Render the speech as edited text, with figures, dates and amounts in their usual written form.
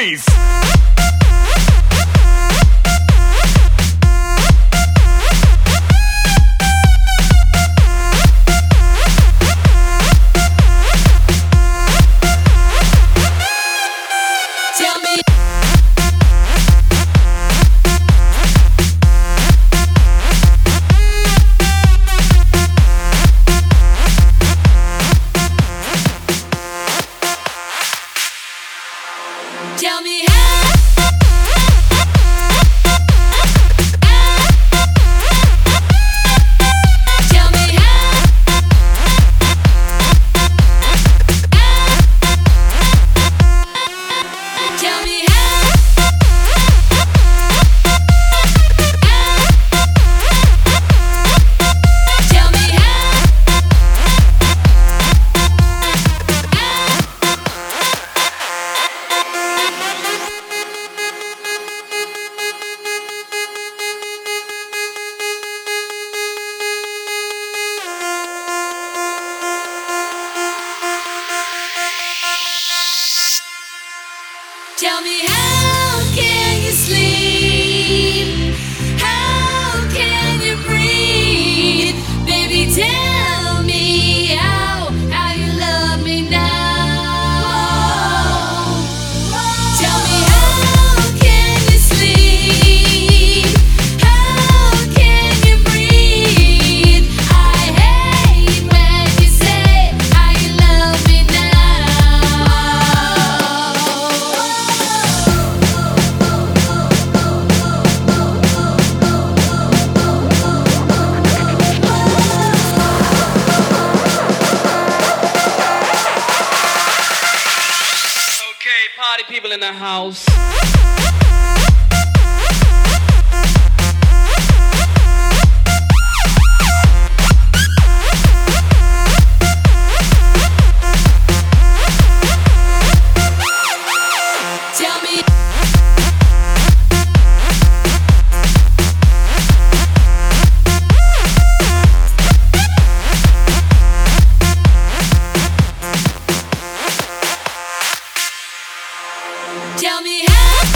please. Tell me. Tell me how. Tell me how. Tell me how. Tell me how. Tell me how can you sleep? How can you breathe? Baby, tell me how you love me now. Tell me how can you sleep? How can you breathe? I hate when you say how you love me Okay, party people in the house. Tell me. Tell me how.